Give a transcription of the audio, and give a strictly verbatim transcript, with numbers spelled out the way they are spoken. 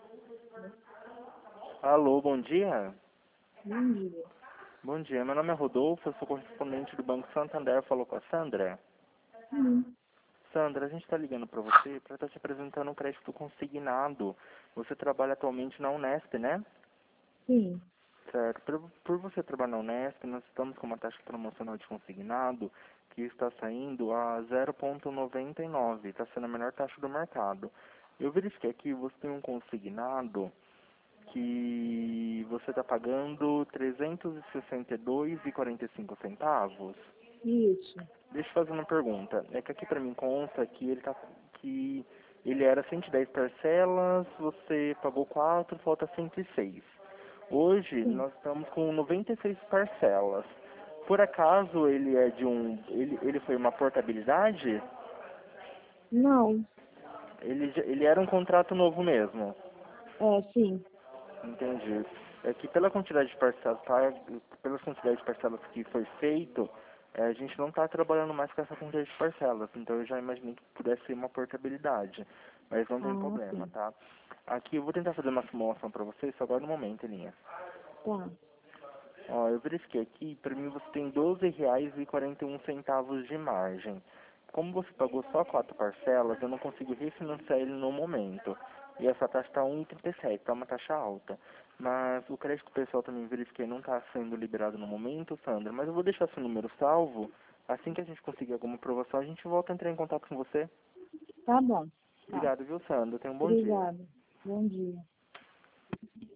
Alô, bom dia. Bom dia. Bom dia, meu nome é Rodolfo, eu sou correspondente do Banco Santander, falou com a Sandra. Sim, Sandra, a gente está ligando para você para estar te apresentando um crédito consignado. Você trabalha atualmente na Unesp, né? sim. Certo. Por, por você trabalhar na Unesp, nós estamos com uma taxa promocional de consignado que está saindo a zero vírgula noventa e nove, está sendo a menor taxa do mercado. Eu verifiquei aqui, você tem um consignado que você está pagando trezentos e sessenta e dois reais e quarenta e cinco centavos. Isso. Deixa eu fazer uma pergunta. É que aqui para mim consta que ele tá que ele era cento e dez parcelas, você pagou quatro, falta cento e seis. Hoje Sim. nós estamos com noventa e seis parcelas. Por acaso ele é de um ele ele foi uma portabilidade? Não. Ele já- ele era um contrato novo mesmo. É, sim. Entendi. É que pela quantidade de parcelas, tá, pela quantidade de parcelas que foi feito, é, a gente não está trabalhando mais com essa quantidade de parcelas, então eu já imaginei que pudesse ser uma portabilidade, mas não tem Ah, problema, sim. tá? Aqui eu vou tentar fazer uma simulação para você, só agora no momento, Elinha. Tá. Ó, eu verifiquei aqui, para mim você tem doze reais e quarenta e um centavos de margem. Como você pagou só quatro parcelas, eu não consigo refinanciar ele no momento. E essa taxa está um vírgula trinta e sete, está uma taxa alta. Mas o crédito pessoal também verifiquei não está sendo liberado no momento, Sandra. Mas eu vou deixar seu número salvo. Assim que a gente conseguir alguma aprovação, a gente volta a entrar em contato com você. Tá bom. Tá. Obrigado, viu, Sandra? Tenha um bom dia. Obrigada. Bom dia.